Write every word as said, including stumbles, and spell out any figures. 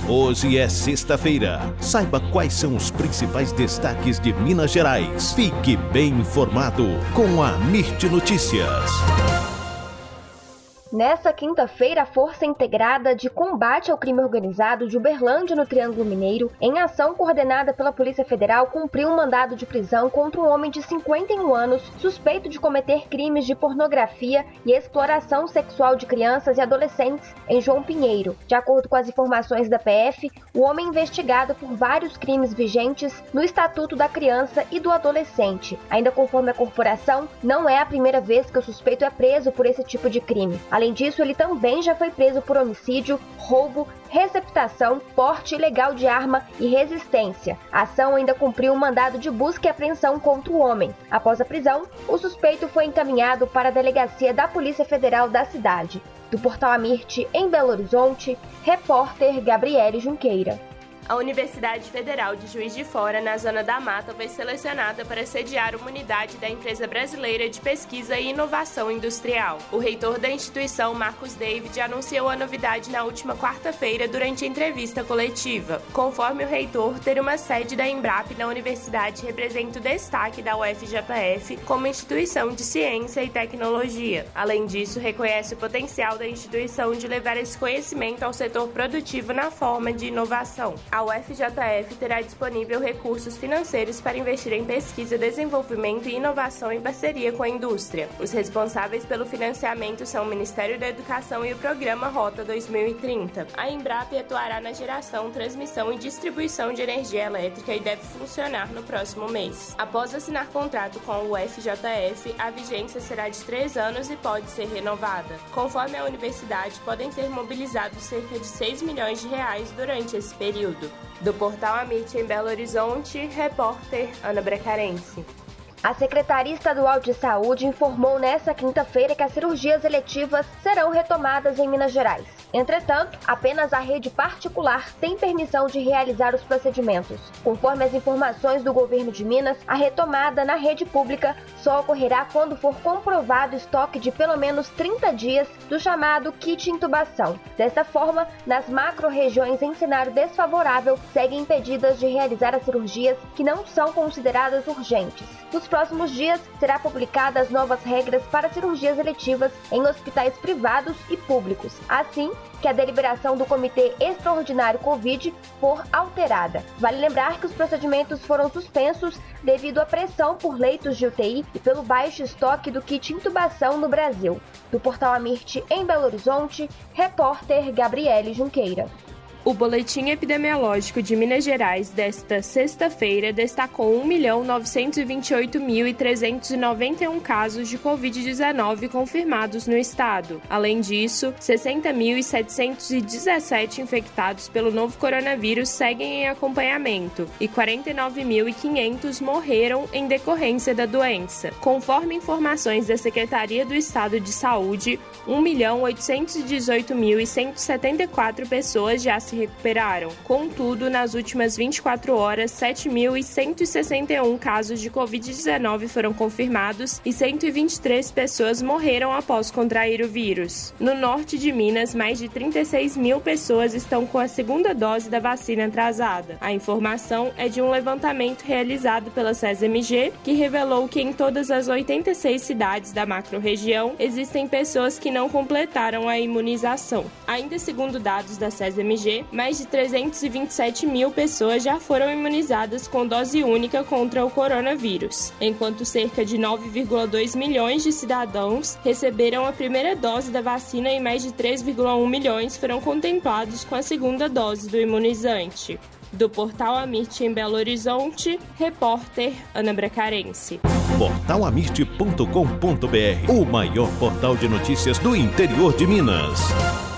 Hoje é sexta-feira. Saiba quais são os principais destaques de Minas Gerais. Fique bem informado com a Mirte Notícias. Nessa quinta-feira, a Força Integrada de Combate ao Crime Organizado de Uberlândia, no Triângulo Mineiro, em ação coordenada pela Polícia Federal, cumpriu um mandado de prisão contra um homem de cinquenta e um anos, suspeito de cometer crimes de pornografia e exploração sexual de crianças e adolescentes em João Pinheiro. De acordo com as informações da P F, o homem é investigado por vários crimes vigentes no Estatuto da Criança e do Adolescente. Ainda conforme a corporação, não é a primeira vez que o suspeito é preso por esse tipo de crime. Além disso, ele também já foi preso por homicídio, roubo, receptação, porte ilegal de arma e resistência. A ação ainda cumpriu um mandado de busca e apreensão contra o homem. Após a prisão, o suspeito foi encaminhado para a delegacia da Polícia Federal da cidade. Do Portal Amirte, em Belo Horizonte, repórter Gabriele Junqueira. A Universidade Federal de Juiz de Fora, na Zona da Mata, foi selecionada para sediar uma unidade da Empresa Brasileira de Pesquisa e Inovação Industrial. O reitor da instituição, Marcos David, anunciou a novidade na última quarta-feira durante a entrevista coletiva. Conforme o reitor, ter uma sede da Embrapa na universidade representa o destaque da U F J F como instituição de ciência e tecnologia. Além disso, reconhece o potencial da instituição de levar esse conhecimento ao setor produtivo na forma de inovação. A U F J F terá disponível recursos financeiros para investir em pesquisa, desenvolvimento e inovação em parceria com a indústria. Os responsáveis pelo financiamento são o Ministério da Educação e o Programa Rota dois mil e trinta. A Embrapa atuará na geração, transmissão e distribuição de energia elétrica e deve funcionar no próximo mês. Após assinar contrato com a U F J F, a vigência será de três anos e pode ser renovada. Conforme a universidade, podem ser mobilizados cerca de seis milhões de reais durante esse período. Do Portal Amirte, em Belo Horizonte, repórter Ana Bracarense. A Secretaria Estadual de Saúde informou nesta quinta-feira que as cirurgias eletivas serão retomadas em Minas Gerais. Entretanto, apenas a rede particular tem permissão de realizar os procedimentos. Conforme as informações do governo de Minas, a retomada na rede pública só ocorrerá quando for comprovado estoque de pelo menos trinta dias do chamado kit intubação. Dessa forma, nas macro-regiões em cenário desfavorável, seguem impedidas de realizar as cirurgias que não são consideradas urgentes. Nos próximos dias, será publicadas as novas regras para cirurgias eletivas em hospitais privados e públicos, assim que a deliberação do Comitê Extraordinário Covid for alterada. Vale lembrar que os procedimentos foram suspensos devido à pressão por leitos de U T I e pelo baixo estoque do kit intubação no Brasil. Do Portal Amirte, em Belo Horizonte, repórter Gabriele Junqueira. O Boletim Epidemiológico de Minas Gerais desta sexta-feira destacou um milhão novecentos e vinte e oito mil trezentos e noventa e um casos de covid dezenove confirmados no estado. Além disso, sessenta mil setecentos e dezessete infectados pelo novo coronavírus seguem em acompanhamento e quarenta e nove mil e quinhentos morreram em decorrência da doença. Conforme informações da Secretaria do Estado de Saúde, um milhão oitocentos e dezoito mil cento e setenta e quatro pessoas já se recuperaram. Contudo, nas últimas vinte e quatro horas, sete mil cento e sessenta e um casos de covid dezenove foram confirmados e cento e vinte e três pessoas morreram após contrair o vírus. No norte de Minas, mais de trinta e seis mil pessoas estão com a segunda dose da vacina atrasada. A informação é de um levantamento realizado pela SESMG, que revelou que em todas as oitenta e seis cidades da macro-região existem pessoas que não completaram a imunização. Ainda segundo dados da SESMG, mais de trezentos e vinte e sete mil pessoas já foram imunizadas com dose única contra o coronavírus, enquanto cerca de nove vírgula dois milhões de cidadãos receberam a primeira dose da vacina e mais de três vírgula um milhões foram contemplados com a segunda dose do imunizante. Do Portal Amirte, em Belo Horizonte, repórter Ana Bracarense. portal amirte ponto com ponto br, o maior portal de notícias do interior de Minas.